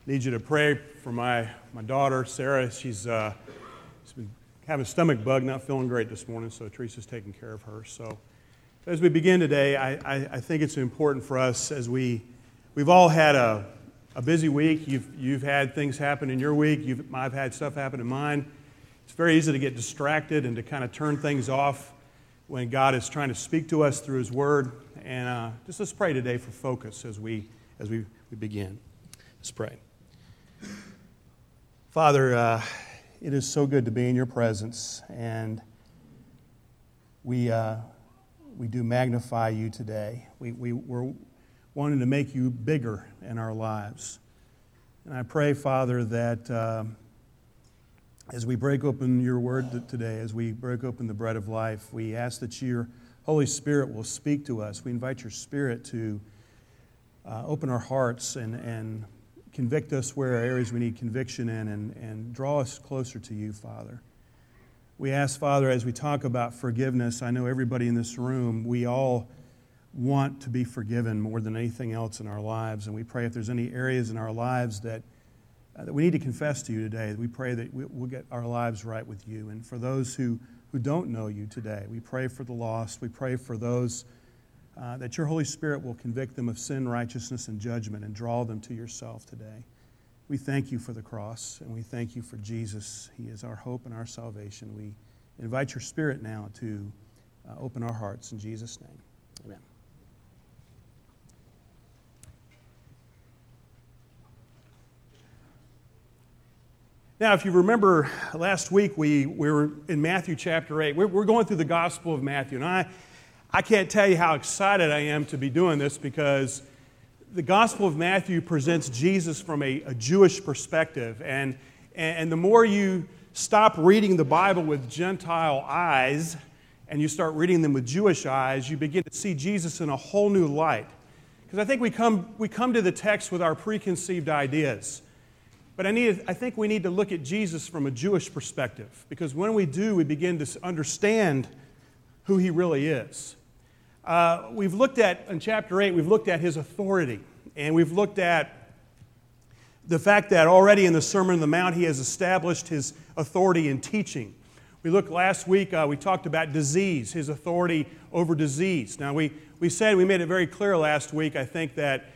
Need you to pray for my daughter, Sarah. She's been having a stomach bug, not feeling great this morning, so Teresa's taking care of her. So as we begin today, I think it's important for us as we've all had a busy week. You've had things happen in your week. I've had stuff happen in mine. It's very easy to get distracted and to kind of turn things off when God is trying to speak to us through His Word. And just let's pray today for focus as we begin. Let's pray. Father, it is so good to be in your presence, and we do magnify you today. We're wanting to make you bigger in our lives. And I pray, Father, that as we break open your word today, as we break open the bread of life, we ask that your Holy Spirit will speak to us. We invite your Spirit to open our hearts and convict us where areas we need conviction in and draw us closer to you, Father. We ask, Father, as we talk about forgiveness, I know everybody in this room, we all want to be forgiven more than anything else in our lives. And we pray if there's any areas in our lives that we need to confess to you today, we pray that we'll get our lives right with you. And for those who don't know you today, we pray for the lost. We pray for those that your Holy Spirit will convict them of sin, righteousness, and judgment and draw them to yourself today. We thank you for the cross, and we thank you for Jesus. He is our hope and our salvation. We invite your Spirit now to open our hearts in Jesus' name. Amen. Now, if you remember last week, we were in Matthew chapter 8. We're going through the Gospel of Matthew, and I can't tell you how excited I am to be doing this because the Gospel of Matthew presents Jesus from a Jewish perspective. And the more you stop reading the Bible with Gentile eyes and you start reading them with Jewish eyes, you begin to see Jesus in a whole new light. Because I think we come to the text with our preconceived ideas. But I think we need to look at Jesus from a Jewish perspective. Because when we do, we begin to understand who He really is. We've looked at, in chapter 8, we've looked at His authority. And we've looked at the fact that already in the Sermon on the Mount, He has established His authority in teaching. We looked last week, we talked about disease, His authority over disease. Now, we made it very clear last week, I think, that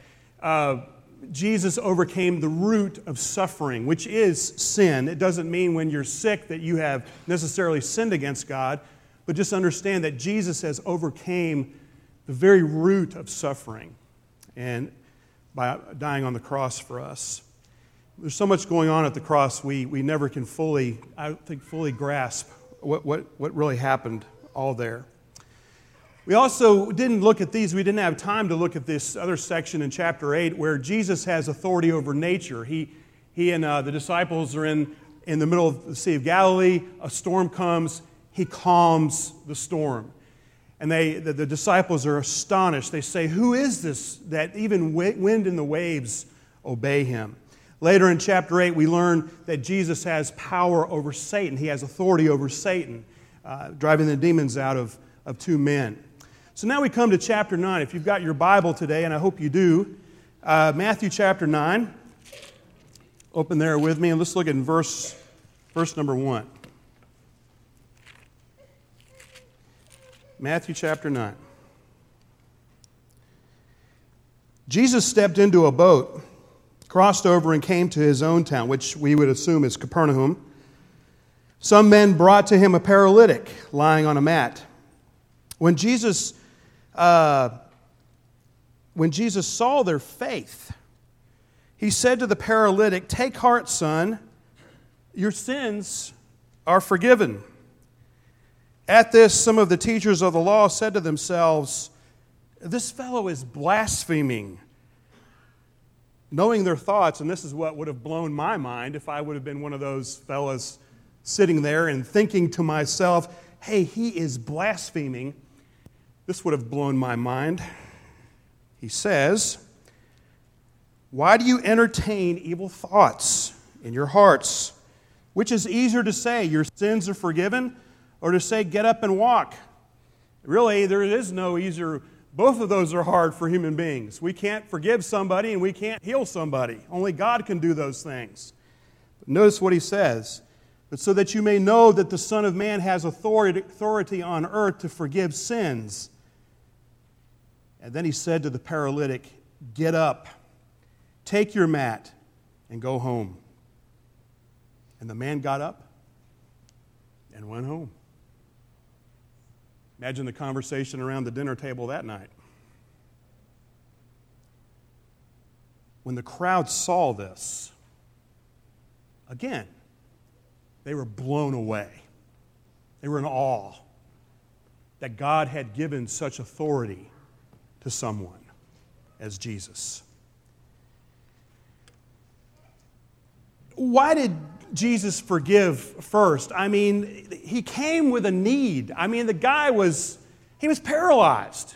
Jesus overcame the root of suffering, which is sin. It doesn't mean when you're sick that you have necessarily sinned against God, but just understand that Jesus has overcame the very root of suffering and by dying on the cross for us. There's so much going on at the cross we never can fully grasp what really happened all there. We also didn't look at these. We didn't have time to look at this other section in chapter 8 where Jesus has authority over nature. He and the disciples are in the middle of the Sea of Galilee. A storm comes. He calms the storm. And the disciples are astonished. They say, "Who is this that even wind and the waves obey Him?" Later in chapter 8, we learn that Jesus has power over Satan. He has authority over Satan, driving the demons out of two men. So now we come to chapter 9. If you've got your Bible today, and I hope you do, Matthew chapter 9. Open there with me, and let's look at verse number 1. Matthew chapter 9. Jesus stepped into a boat, crossed over, and came to His own town, which we would assume is Capernaum. Some men brought to Him a paralytic lying on a mat. When Jesus saw their faith, He said to the paralytic, "Take heart, son, your sins are forgiven." At this, some of the teachers of the law said to themselves, "This fellow is blaspheming." Knowing their thoughts, and this is what would have blown my mind if I would have been one of those fellas sitting there and thinking to myself, "Hey, he is blaspheming." This would have blown my mind. He says, "Why do you entertain evil thoughts in your hearts? Which is easier to say, 'Your sins are forgiven,' or to say, 'Get up and walk'?" Really, there is no easier Both of those are hard for human beings. We can't forgive somebody and we can't heal somebody. Only God can do those things. But notice what he says. But so that you may know that the Son of Man has authority on earth to forgive sins. And then he said to the paralytic, get up, take your mat, and go home. And the man got up and went home. Imagine the conversation around the dinner table that night. When the crowd saw this, again, they were blown away. They were in awe that God had given such authority to someone as Jesus. Why did Jesus forgive first? I mean, he came with a need. I mean, the guy was paralyzed.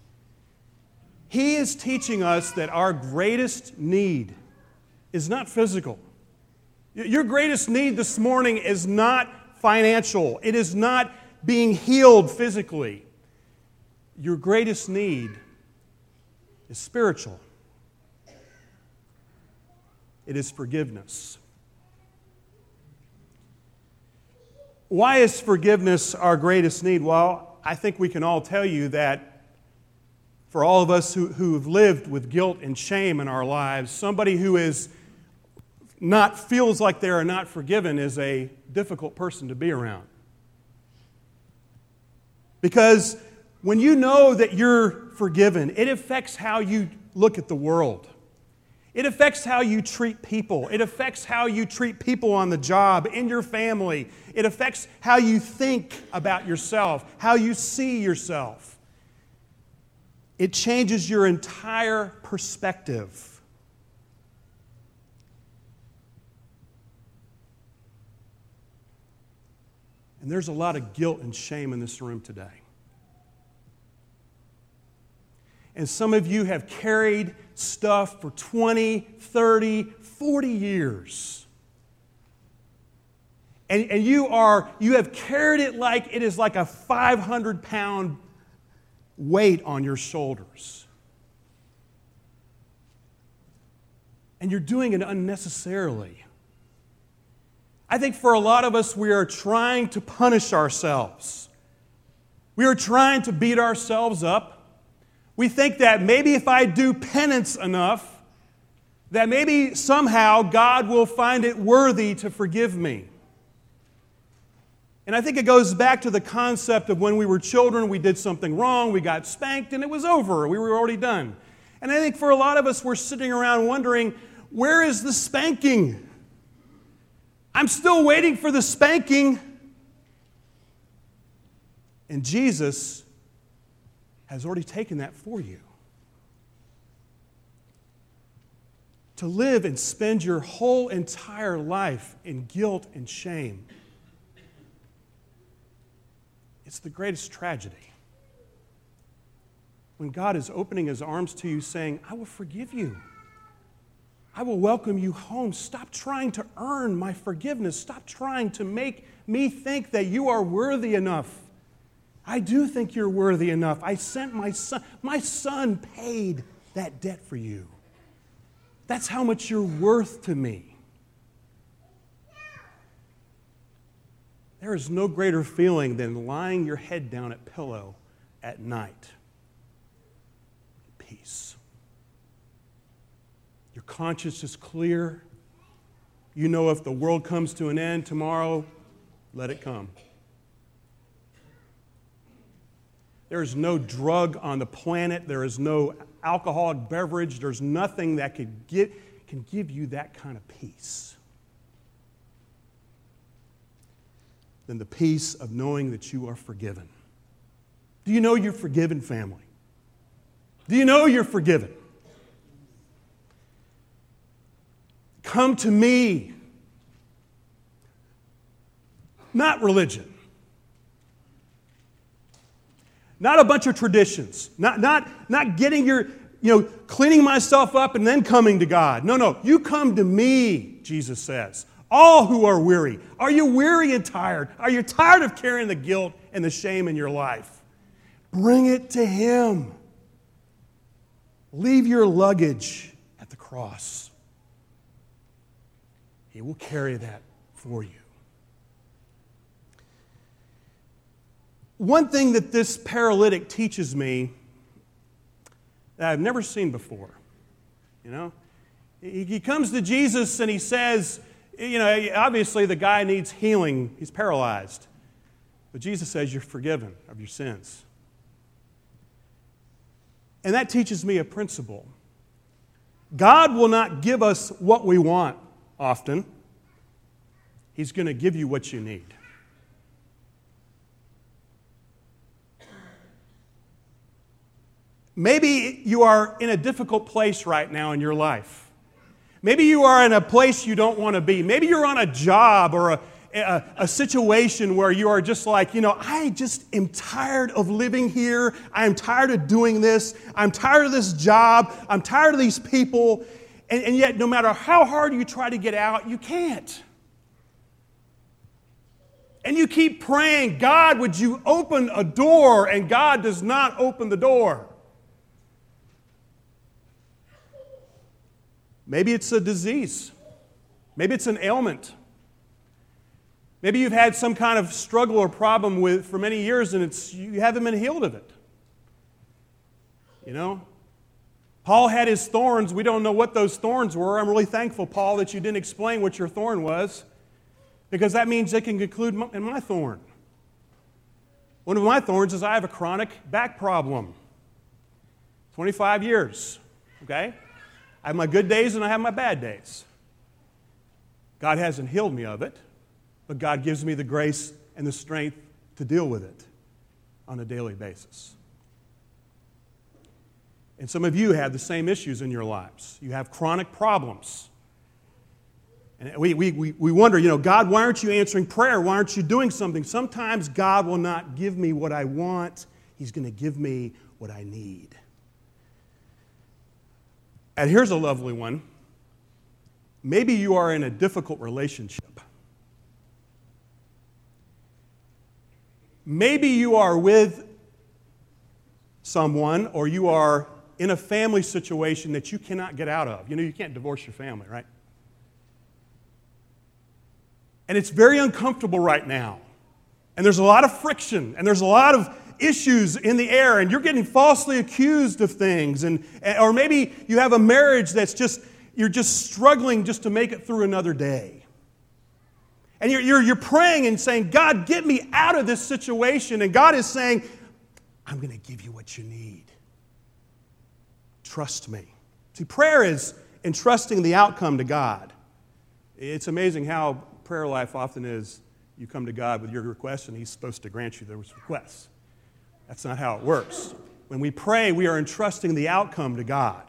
He is teaching us that our greatest need is not physical. Your greatest need this morning is not financial. It is not being healed physically. Your greatest need is spiritual. It is forgiveness. Why is forgiveness our greatest need? Well, I think we can all tell you that for all of us who have lived with guilt and shame in our lives, somebody who feels like they are not forgiven is a difficult person to be around. Because when you know that you're forgiven, it affects how you look at the world. It affects how you treat people. It affects how you treat people on the job, in your family. It affects how you think about yourself, how you see yourself. It changes your entire perspective. And there's a lot of guilt and shame in this room today. And some of you have carried stuff for 20, 30, 40 years. And you have carried it like it is like a 500-pound weight on your shoulders. And you're doing it unnecessarily. I think for a lot of us, we are trying to punish ourselves. We are trying to beat ourselves up. We think that maybe if I do penance enough, that maybe somehow God will find it worthy to forgive me. And I think it goes back to the concept of when we were children, we did something wrong, we got spanked, and it was over. We were already done. And I think for a lot of us, we're sitting around wondering, where is the spanking? I'm still waiting for the spanking. And Jesus has already taken that for you. To live and spend your whole entire life in guilt and shame, it's the greatest tragedy. When God is opening His arms to you saying, I will forgive you. I will welcome you home. Stop trying to earn my forgiveness. Stop trying to make me think that you are worthy enough. I do think you're worthy enough. I sent my son. My son paid that debt for you. That's how much you're worth to me. There is no greater feeling than lying your head down at pillow at night. Peace. Your conscience is clear. You know if the world comes to an end tomorrow, let it come. There is no drug on the planet. There is no alcoholic beverage. There's nothing that can give you that kind of peace than the peace of knowing that you are forgiven. Do you know you're forgiven, family? Do you know you're forgiven? Come to me. Not religion. Not a bunch of traditions. Not getting cleaning myself up and then coming to God. No. You come to me, Jesus says. All who are weary. Are you weary and tired? Are you tired of carrying the guilt and the shame in your life? Bring it to Him. Leave your luggage at the cross. He will carry that for you. One thing that this paralytic teaches me that I've never seen before, he comes to Jesus and he says, obviously the guy needs healing. He's paralyzed. But Jesus says, you're forgiven of your sins. And that teaches me a principle. God will not give us what we want often. He's going to give you what you need. Maybe you are in a difficult place right now in your life. Maybe you are in a place you don't want to be. Maybe you're on a job or a situation where you are just like, I just am tired of living here. I am tired of doing this. I'm tired of this job. I'm tired of these people. And yet, no matter how hard you try to get out, you can't. And you keep praying, God, would you open a door? And God does not open the door. Maybe it's a disease. Maybe it's an ailment. Maybe you've had some kind of struggle or problem for many years and you haven't been healed of it. Paul had his thorns. We don't know what those thorns were. I'm really thankful, Paul, that you didn't explain what your thorn was, because that means they can conclude in my thorn. One of my thorns is I have a chronic back problem. 25 years, okay? I have my good days and I have my bad days. God hasn't healed me of it, but God gives me the grace and the strength to deal with it on a daily basis. And some of you have the same issues in your lives. You have chronic problems. And we wonder, God, why aren't you answering prayer? Why aren't you doing something? Sometimes God will not give me what I want. He's going to give me what I need. And here's a lovely one. Maybe you are in a difficult relationship. Maybe you are with someone, or you are in a family situation that you cannot get out of. You can't divorce your family, right? And it's very uncomfortable right now. And there's a lot of friction, and there's a lot of issues in the air, and you're getting falsely accused of things. Or maybe you have a marriage you're just struggling just to make it through another day. And you're praying and saying, God, get me out of this situation. And God is saying, I'm going to give you what you need. Trust me. See, prayer is entrusting the outcome to God. It's amazing how prayer life often is. You come to God with your requests, and He's supposed to grant you those requests. That's not how it works. When we pray, we are entrusting the outcome to God.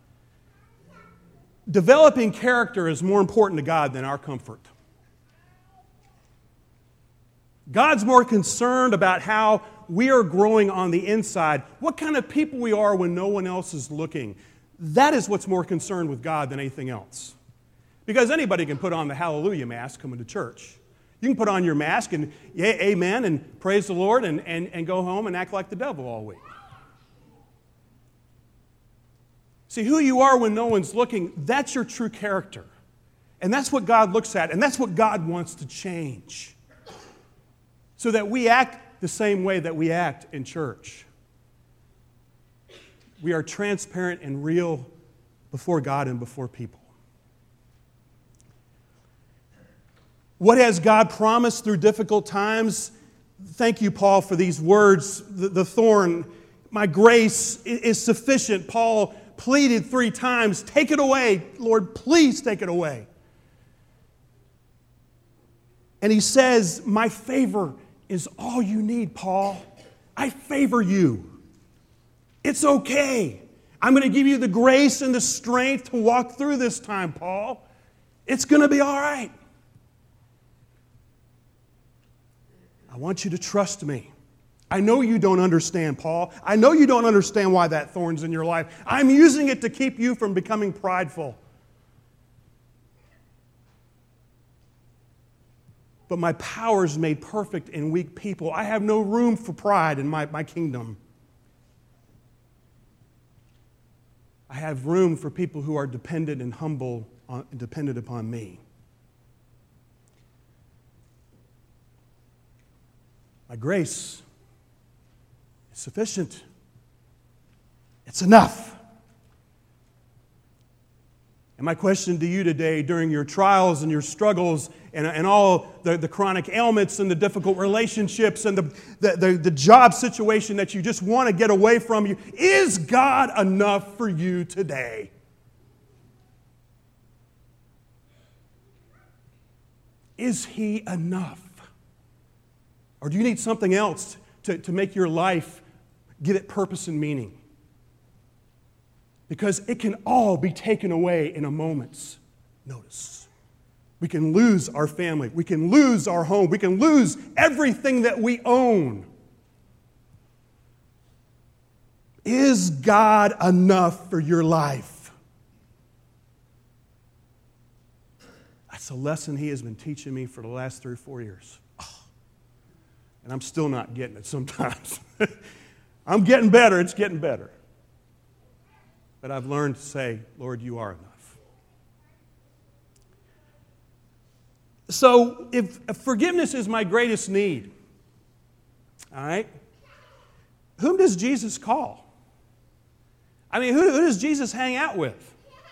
Developing character is more important to God than our comfort. God's more concerned about how we are growing on the inside, what kind of people we are when no one else is looking. That is what's more concerned with God than anything else. Because anybody can put on the hallelujah mask coming to church. You can put on your mask and amen and praise the Lord and go home and act like the devil all week. See, who you are when no one's looking, that's your true character. And that's what God looks at, and that's what God wants to change. So that we act the same way that we act in church. We are transparent and real before God and before people. What has God promised through difficult times? Thank you, Paul, for these words. The thorn, my grace is sufficient. Paul pleaded 3 times, take it away. Lord, please take it away. And he says, my favor is all you need, Paul. I favor you. It's okay. I'm going to give you the grace and the strength to walk through this time, Paul. It's going to be all right. I want you to trust me. I know you don't understand, Paul. I know you don't understand why that thorn's in your life. I'm using it to keep you from becoming prideful. But my power is made perfect in weak people. I have no room for pride in my kingdom. I I have room for people who are dependent and humble and dependent upon me. My grace is sufficient. It's enough. And my question to you today, during your trials and your struggles and all the chronic ailments and the difficult relationships and the job situation that you just want to get away from, you, is God enough for you today? Is He enough? Or do you need something else to make your life give it purpose and meaning? Because it can all be taken away in a moment's notice. We can lose our family. We can lose our home. We can lose everything that we own. Is God enough for your life? That's a lesson He has been teaching me for the last 3 or 4 years. And I'm still not getting it sometimes. I'm getting better. It's getting better. But I've learned to say, Lord, you are enough. So if forgiveness is my greatest need, all right, whom does Jesus call? I mean, who does Jesus hang out with?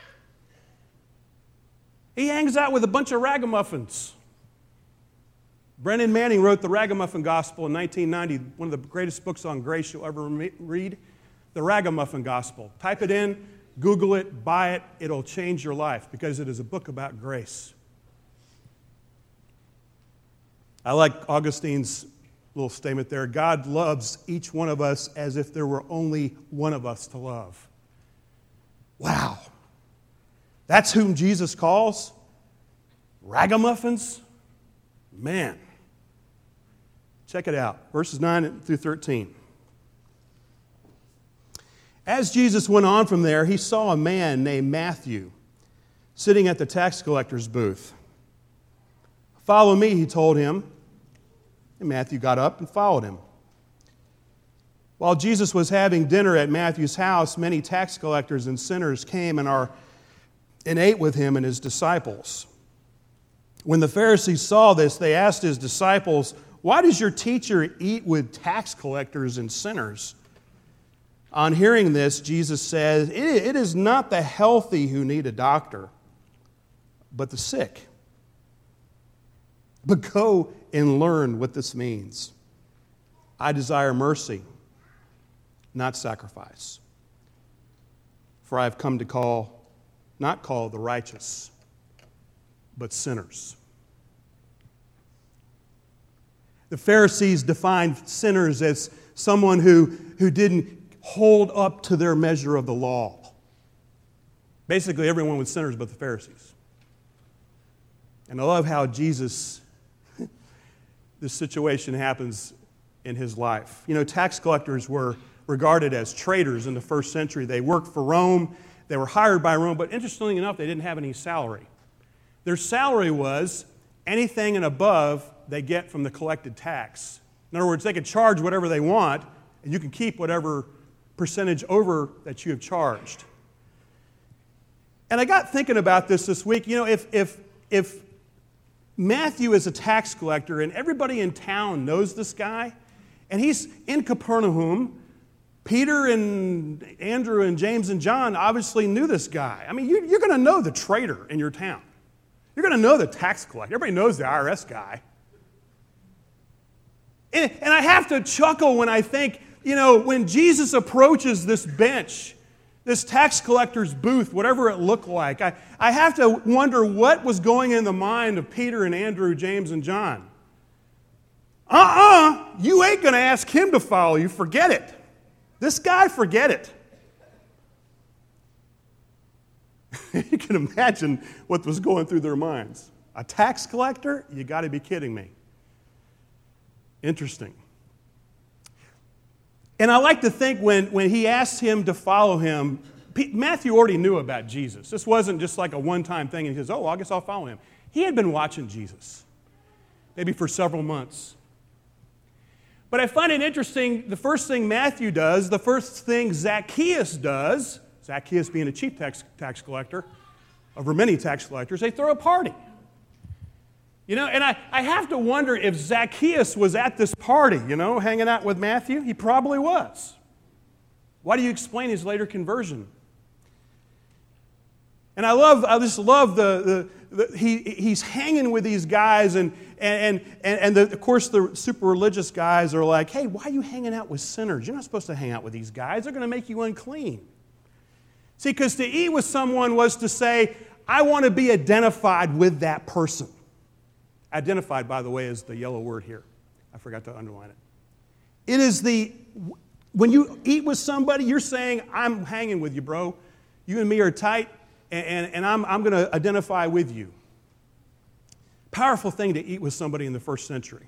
He hangs out with a bunch of ragamuffins. Brennan Manning wrote the Ragamuffin Gospel in 1990, one of the greatest books on grace you'll ever read. The Ragamuffin Gospel. Type it in, Google it, buy it. It'll change your life because it is a book about grace. I like Augustine's little statement there. God loves each one of us as if there were only one of us to love. Wow. That's whom Jesus calls? Ragamuffins? Man. Check it out. Verses 9 through 13. As Jesus went on from there, he saw a man named Matthew sitting at the tax collector's booth. "Follow me," he told him. And Matthew got up and followed him. While Jesus was having dinner at Matthew's house, many tax collectors and sinners came and ate with him and his disciples. When the Pharisees saw this, they asked his disciples, "Why does your teacher eat with tax collectors and sinners?" On hearing this, Jesus says, "It is not the healthy who need a doctor, but the sick. But go and learn what this means. I desire mercy, not sacrifice. For I have come to not call the righteous, but sinners." The Pharisees defined sinners as someone who didn't hold up to their measure of the law. Basically, everyone was sinners but the Pharisees. And I love how Jesus, this situation happens in his life. You know, tax collectors were regarded as traitors in the first century. They worked for Rome. They were hired by Rome, but interestingly enough, they didn't have any salary. Their salary was anything and above they get from the collected tax. In other words, they could charge whatever they want, and you can keep whatever percentage over that you have charged. And I got thinking about this week. You know, if Matthew is a tax collector and everybody in town knows this guy, and he's in Capernaum, Peter and Andrew and James and John obviously knew this guy. I mean, you're going to know the traitor in your town. You're going to know the tax collector. Everybody knows the IRS guy. And I have to chuckle when I think, you know, when Jesus approaches this bench, this tax collector's booth, whatever it looked like, I have to wonder what was going in the mind of Peter and Andrew, James and John. You ain't going to ask him to follow you. Forget it. This guy, forget it. You can imagine what was going through their minds. A tax collector? You got to be kidding me. Interesting. And I like to think when he asked him to follow him, Matthew already knew about Jesus. This wasn't just like a one-time thing and he says, "Oh, I guess I'll follow him." He had been watching Jesus, maybe for several months. But I find it interesting, the first thing Matthew does, the first thing Zacchaeus does, Zacchaeus being a chief tax collector, over many tax collectors, they throw a party. You know, and I have to wonder if Zacchaeus was at this party, you know, hanging out with Matthew. He probably was. Why do you explain his later conversion? And I just love he's hanging with these guys, and of course the super religious guys are like, hey, why are you hanging out with sinners? You're not supposed to hang out with these guys. They're going to make you unclean. See, because to eat with someone was to say, I want to be identified with that person. Identified, by the way, is the yellow word here. I forgot to underline it. It is when you eat with somebody, you're saying, I'm hanging with you, bro. You and me are tight, and I'm going to identify with you. Powerful thing to eat with somebody in the first century.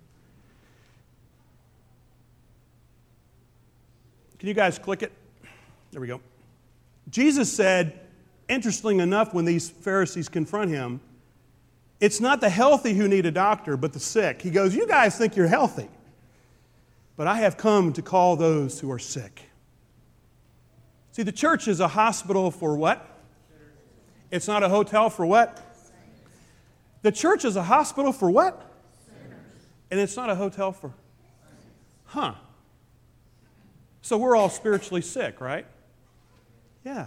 Can you guys click it? There we go. Jesus said, interestingly enough, when these Pharisees confront him, it's not the healthy who need a doctor, but the sick. He goes, you guys think you're healthy, but I have come to call those who are sick. See, the church is a hospital for what? It's not a hotel for what? The church is a hospital for what? And it's not a hotel for? Huh. So we're all spiritually sick, right? Yeah.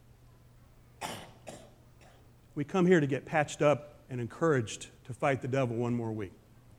We come here to get patched up and encouraged to fight the devil one more week.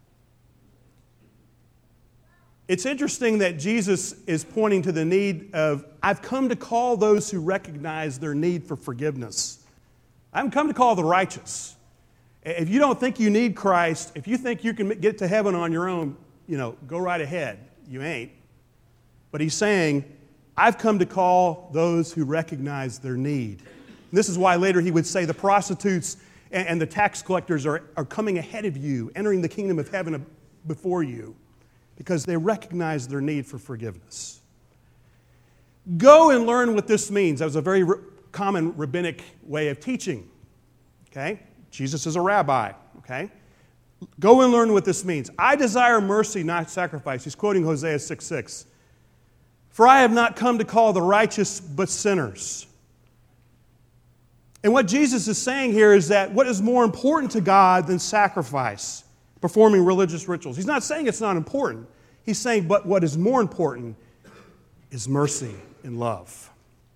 It's interesting that Jesus is pointing to the need of, I've come to call those who recognize their need for forgiveness. I've come to call the righteous. If you don't think you need Christ, if you think you can get to heaven on your own, you know, go right ahead. You ain't. But he's saying, I've come to call those who recognize their need. And this is why later he would say the prostitutes and the tax collectors are coming ahead of you, entering the kingdom of heaven before you, because they recognize their need for forgiveness. Go and learn what this means. That was a very common rabbinic way of teaching. Okay? Jesus is a rabbi. Okay? Go and learn what this means. I desire mercy, not sacrifice. He's quoting Hosea 6:6. For I have not come to call the righteous, but sinners. And what Jesus is saying here is that what is more important to God than sacrifice, performing religious rituals? He's not saying it's not important. He's saying, but what is more important is mercy and love.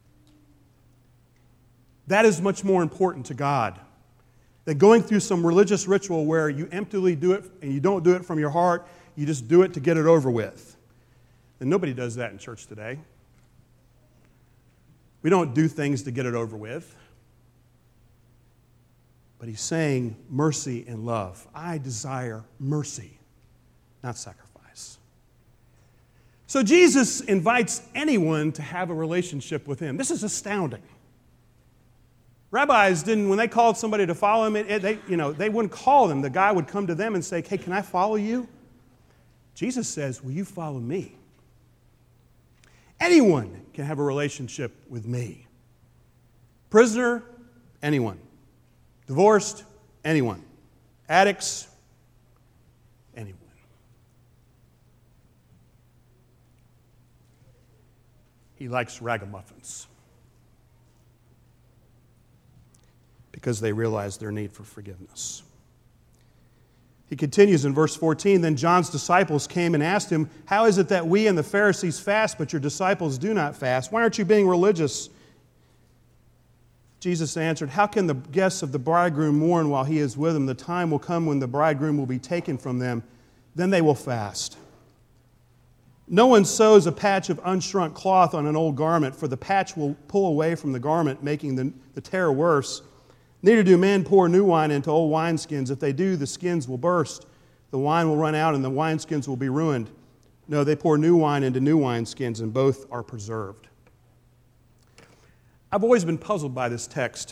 That is much more important to God than going through some religious ritual where you emptily do it and you don't do it from your heart, you just do it to get it over with. And nobody does that in church today. We don't do things to get it over with. But he's saying mercy and love. I desire mercy, not sacrifice. So Jesus invites anyone to have a relationship with him. This is astounding. Rabbis didn't, when they called somebody to follow him, they wouldn't call them. The guy would come to them and say, hey, can I follow you? Jesus says, will you follow me? Anyone can have a relationship with me. Prisoner, anyone. Divorced, anyone. Addicts, anyone. He likes ragamuffins because they realize their need for forgiveness. He continues in verse 14, then John's disciples came and asked him, how is it that we and the Pharisees fast, but your disciples do not fast? Why aren't you being religious? Jesus answered, how can the guests of the bridegroom mourn while he is with them? The time will come when the bridegroom will be taken from them. Then they will fast. No one sews a patch of unshrunk cloth on an old garment, for the patch will pull away from the garment, making the tear worse. Neither do men pour new wine into old wineskins. If they do, the skins will burst. The wine will run out, and the wineskins will be ruined. No, they pour new wine into new wineskins, and both are preserved. I've always been puzzled by this text.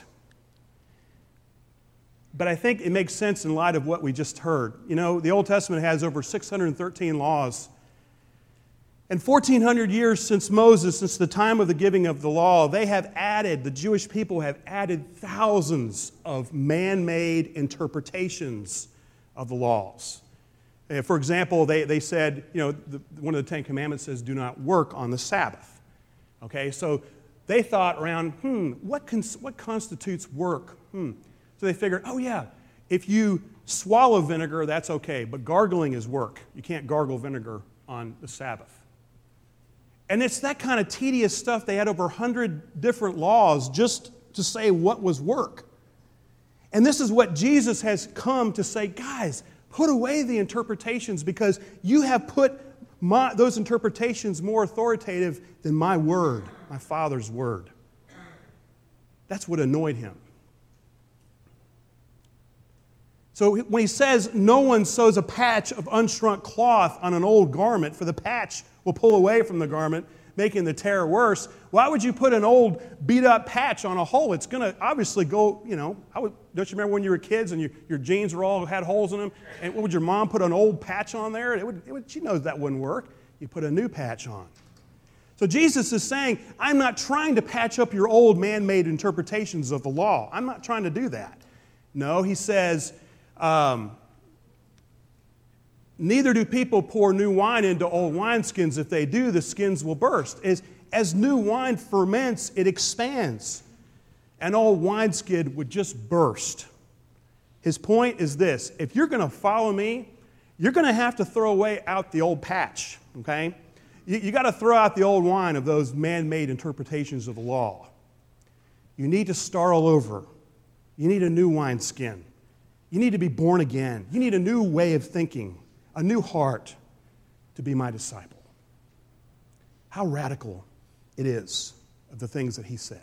But I think it makes sense in light of what we just heard. You know, the Old Testament has over 613 laws. And 1,400 years since Moses, since the time of the giving of the law, the Jewish people have added thousands of man-made interpretations of the laws. For example, they said, one of the Ten Commandments says, do not work on the Sabbath. Okay, so they thought around, what constitutes work? So they figured, oh yeah, if you swallow vinegar, that's okay, but gargling is work. You can't gargle vinegar on the Sabbath. And it's that kind of tedious stuff. They had over 100 different laws just to say what was work. And this is what Jesus has come to say, guys, put away the interpretations because you have put those interpretations more authoritative than my word, my Father's word. That's what annoyed him. So when he says no one sews a patch of unshrunk cloth on an old garment, for the patch will pull away from the garment, making the tear worse, why would you put an old beat-up patch on a hole? It's going to obviously go, don't you remember when you were kids and your jeans had holes in them? And what would your mom put an old patch on there? She knows that wouldn't work. You put a new patch on. So Jesus is saying, I'm not trying to patch up your old man-made interpretations of the law. I'm not trying to do that. No, he says, neither do people pour new wine into old wineskins. If they do, the skins will burst. As new wine ferments, it expands. An old wineskin would just burst. His point is this: if you're going to follow me, you're going to have to throw out the old patch, okay? You got to throw out the old wine of those man-made interpretations of the law. You need to start all over. You need a new wineskin. You need to be born again. You need a new way of thinking, a new heart to be my disciple. How radical it is of the things that he said.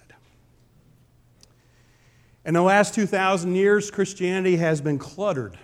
In the last 2,000 years, Christianity has been cluttered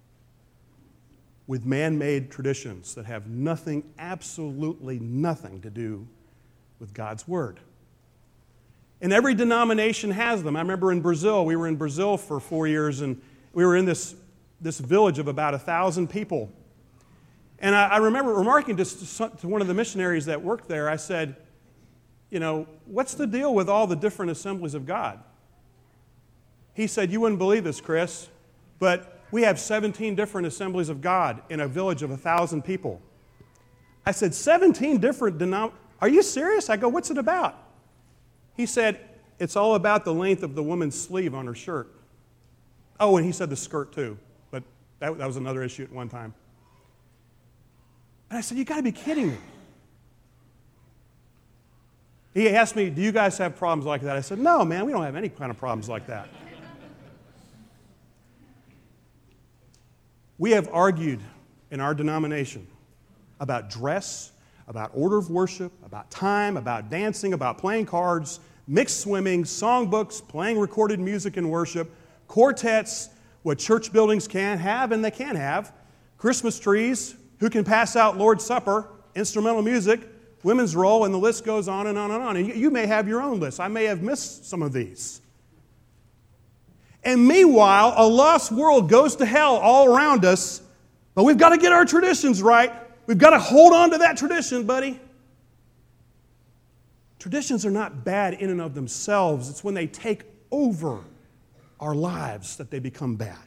with man-made traditions that have nothing, absolutely nothing to do with God's Word. And every denomination has them. I remember in Brazil, we were in Brazil for 4 years, and we were in this village of about 1,000 people. And I remember remarking to one of the missionaries that worked there, I said, what's the deal with all the different assemblies of God? He said, you wouldn't believe this, Chris, but we have 17 different assemblies of God in a village of 1,000 people. I said, 17 different denominations? Are you serious? I go, what's it about? He said, it's all about the length of the woman's sleeve on her shirt. Oh, and he said the skirt too, but that was another issue at one time. And I said, you got to be kidding me. He asked me, do you guys have problems like that? I said, no, man, we don't have any kind of problems like that. We have argued in our denomination about dress, about order of worship, about time, about dancing, about playing cards, mixed swimming, songbooks, playing recorded music in worship, quartets, what church buildings can have and they can't have, Christmas trees, who can pass out Lord's Supper, instrumental music, women's role, and the list goes on and on and on. And you may have your own list. I may have missed some of these. And meanwhile, a lost world goes to hell all around us, but we've got to get our traditions right. We've got to hold on to that tradition, buddy. Traditions are not bad in and of themselves. It's when they take over our lives that they become bad.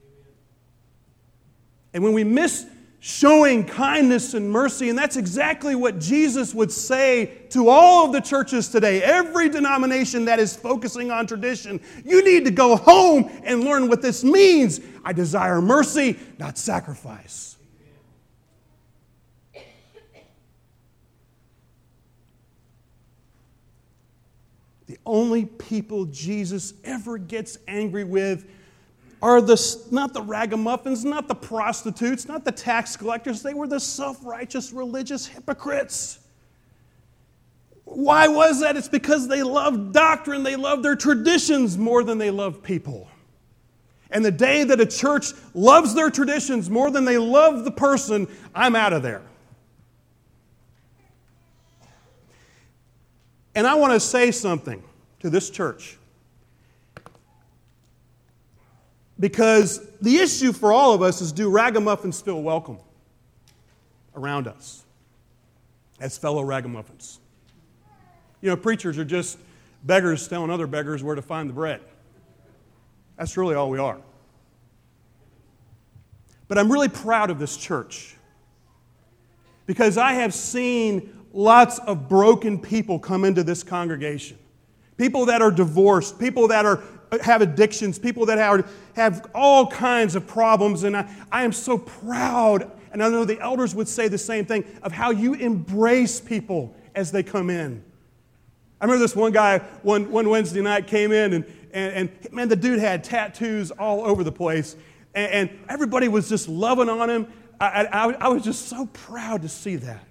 And when we miss showing kindness and mercy, and that's exactly what Jesus would say to all of the churches today, every denomination that is focusing on tradition, you need to go home and learn what this means. I desire mercy, not sacrifice. The only people Jesus ever gets angry with are not the ragamuffins, not the prostitutes, not the tax collectors. They were the self-righteous religious hypocrites. Why was that? It's because they loved doctrine. They loved their traditions more than they loved people. And the day that a church loves their traditions more than they love the person, I'm out of there. And I want to say something to this church. Because the issue for all of us is, do ragamuffins feel welcome around us as fellow ragamuffins? Preachers are just beggars telling other beggars where to find the bread. That's really all we are. But I'm really proud of this church because I have seen lots of broken people come into this congregation. People that are divorced, people that have addictions, people that have all kinds of problems. And I am so proud, and I know the elders would say the same thing, of how you embrace people as they come in. I remember this one guy, one Wednesday night came in, and man, the dude had tattoos all over the place. And everybody was just loving on him. I was just so proud to see that.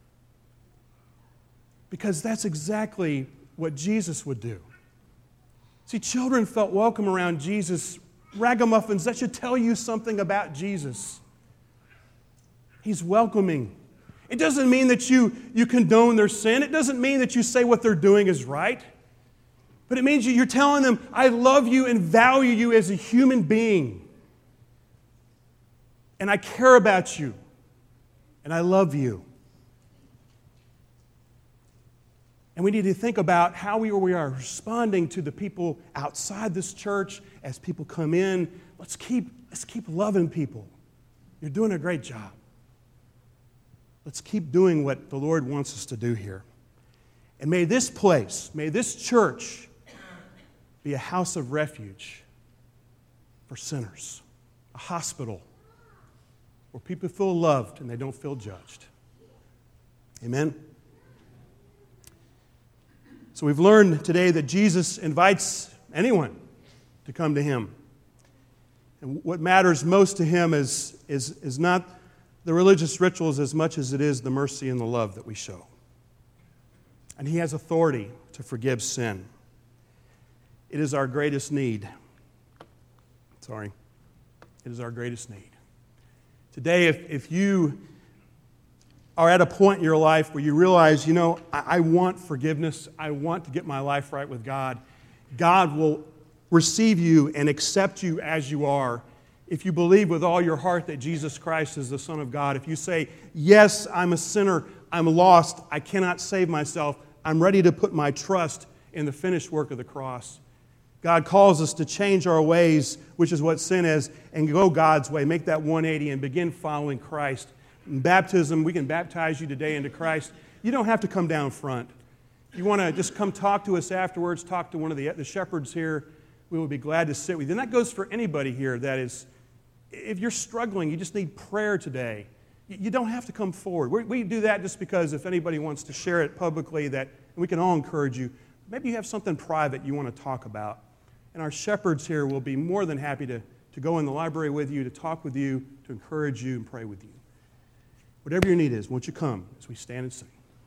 Because that's exactly what Jesus would do. See, children felt welcome around Jesus. Ragamuffins, that should tell you something about Jesus. He's welcoming. It doesn't mean that you condone their sin. It doesn't mean that you say what they're doing is right. But it means you're telling them, I love you and value you as a human being. And I care about you. And I love you. And we need to think about how we are responding to the people outside this church as people come in. Let's keep loving people. You're doing a great job. Let's keep doing what the Lord wants us to do here. And may this place, may this church be a house of refuge for sinners, a hospital where people feel loved and they don't feel judged. Amen? So we've learned today that Jesus invites anyone to come to Him. And what matters most to Him is not the religious rituals as much as it is the mercy and the love that we show. And He has authority to forgive sin. It is our greatest need. It is our greatest need. Today, if you are at a point in your life where you realize, I want forgiveness, I want to get my life right with God, God will receive you and accept you as you are. If you believe with all your heart that Jesus Christ is the Son of God, if you say, yes, I'm a sinner, I'm lost, I cannot save myself, I'm ready to put my trust in the finished work of the cross. God calls us to change our ways, which is what sin is, and go God's way, make that 180 and begin following Christ. In baptism, we can baptize you today into Christ. You don't have to come down front. If you want to just come talk to us afterwards, talk to one of the shepherds here, we will be glad to sit with you. And that goes for anybody here that is, if you're struggling, you just need prayer today, you don't have to come forward. We do that just because if anybody wants to share it publicly, that we can all encourage you. Maybe you have something private you want to talk about. And our shepherds here will be more than happy to go in the library with you, to talk with you, to encourage you and pray with you. Whatever your need is, won't you come as we stand and sing?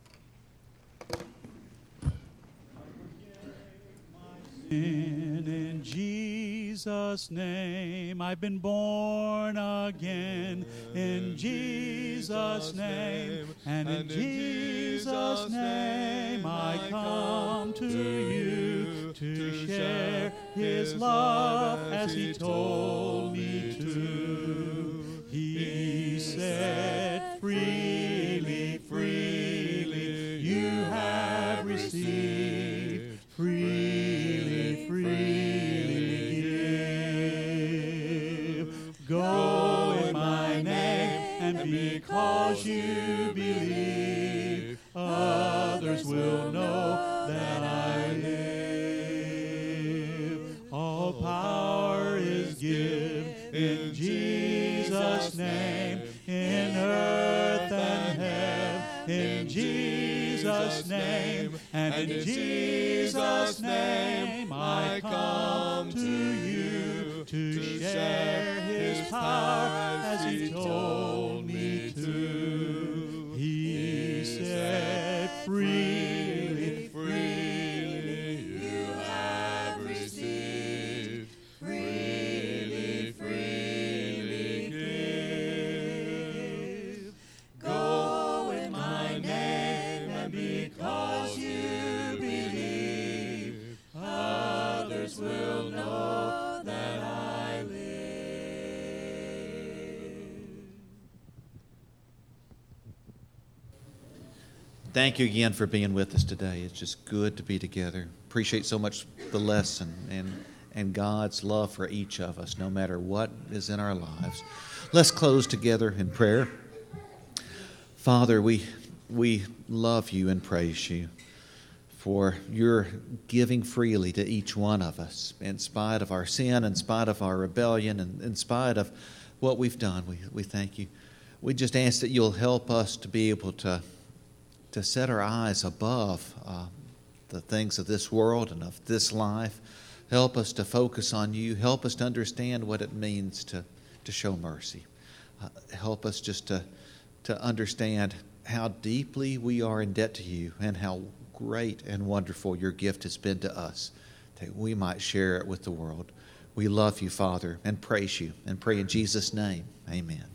In Jesus' name, I've been born again. In Jesus' name, and in Jesus' name, I come to you to share His love as He told me to. He said, freely, freely, you have received, freely, freely give. Go in my name, and because you believe, others will know that I live. All power is given in Jesus' name, in earth and heaven, in Jesus' name, and in Jesus' name I come to you to share His power as He told me to. He said, freely, freely you have received, freely, freely give. Go in my name, and because you believe, others will know that I live. Thank you again for being with us today. It's just good to be together. Appreciate so much the lesson and God's love for each of us, no matter what is in our lives. Let's close together in prayer. Father, we love you and praise you for your giving freely to each one of us, in spite of our sin, in spite of our rebellion, and in spite of what we've done. We thank you. We just ask that you'll help us to be able to set our eyes above the things of this world and of this life. Help us to focus on you. Help us to understand what it means to show mercy. Help us just to understand how deeply we are in debt to you and how great and wonderful your gift has been to us, that we might share it with the world. We love you, Father, and praise you, and pray in Jesus' name. Amen.